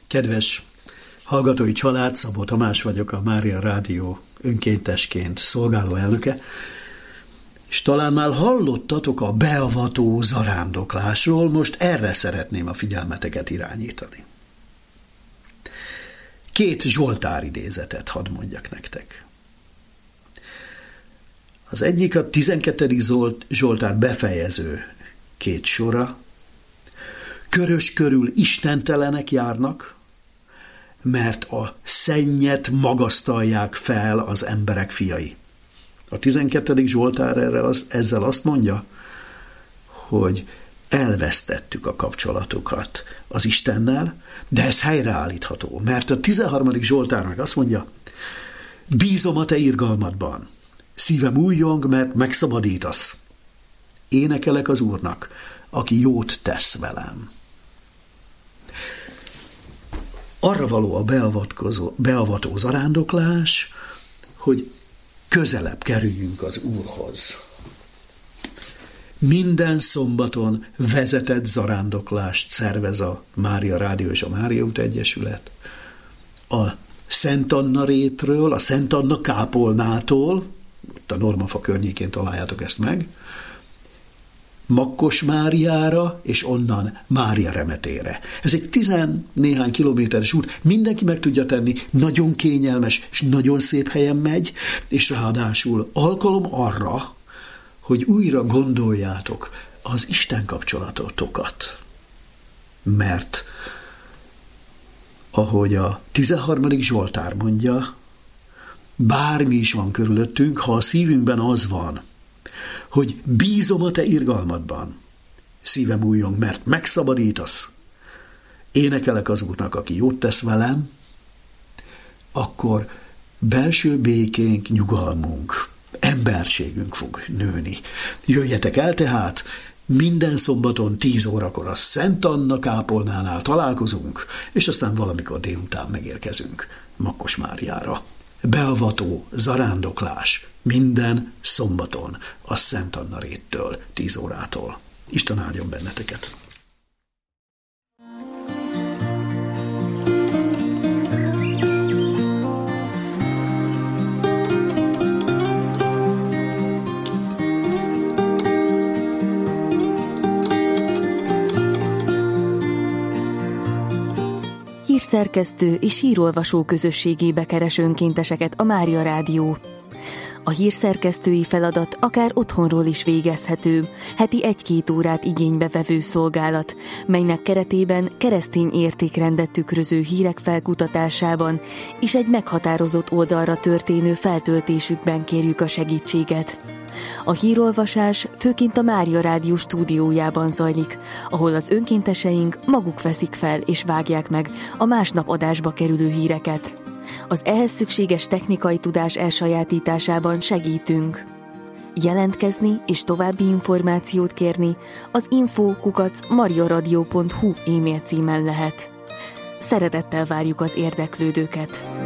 Kedves hallgatói család, Szabó Tamás vagyok, a Mária Rádió önkéntesként szolgáló elnöke, és talán már hallottatok a beavató zarándoklásról, most erre szeretném a figyelmeteket irányítani. 2 Zsoltár idézetet hadd mondjak nektek. Az egyik a 12. Zsoltár befejező 2 sora. Körös körül istentelenek járnak, mert a szennyet magasztalják fel az emberek fiai. A 12. Zsoltár ezzel azt mondja, hogy elvesztettük a kapcsolatokat az Istennel, de ez helyreállítható, mert a 13. Zsoltár meg azt mondja, bízom a te irgalmadban, szívem újjong, mert megszabadítasz. Énekelek az Úrnak, aki jót tesz velem. Arra való a beavató zarándoklás, hogy közelebb kerüljünk az Úrhoz. Minden szombaton vezetett zarándoklást szervez a Mária Rádió és a Mária Út Egyesület. A Szent Anna rétről, a Szent Anna kápolnától, ott a Normafa környékén találjátok ezt meg, Makkos Máriára, és onnan Mária Remetére. Ez egy 10 néhány kilométeres út, mindenki meg tudja tenni, nagyon kényelmes, és nagyon szép helyen megy, és ráadásul alkalom arra, hogy újra gondoljátok az Isten kapcsolatotokat. Mert, ahogy a 13. Zsoltár mondja, bármi is van körülöttünk, ha a szívünkben az van, hogy bízom a te irgalmadban, szívem újjong, mert megszabadítasz, énekelek az Úrnak, aki jót tesz velem, akkor belső békénk, nyugalmunk, emberségünk fog nőni. Jöjjetek el tehát, minden szombaton 10 órakor a Szent Anna kápolnánál találkozunk, és aztán valamikor délután megérkezünk Makkos Máriára. Beavató zarándoklás minden szombaton a Szent Anna réttől 10 órától. Isten áldjon benneteket! Hírszerkesztő és hírolvasó közösségébe keres önkénteseket a Mária Rádió. A hírszerkesztői feladat akár otthonról is végezhető, heti 1-2 órát igénybe vevő szolgálat, melynek keretében keresztény értékrendet tükröző hírek felkutatásában és egy meghatározott oldalra történő feltöltésükben kérjük a segítséget. A hírolvasás főként a Mária Rádió stúdiójában zajlik, ahol az önkénteseink maguk veszik fel és vágják meg a másnap adásba kerülő híreket. Az ehhez szükséges technikai tudás elsajátításában segítünk. Jelentkezni és további információt kérni az info@mariaradio.hu e-mail címen lehet. Szeretettel várjuk az érdeklődőket!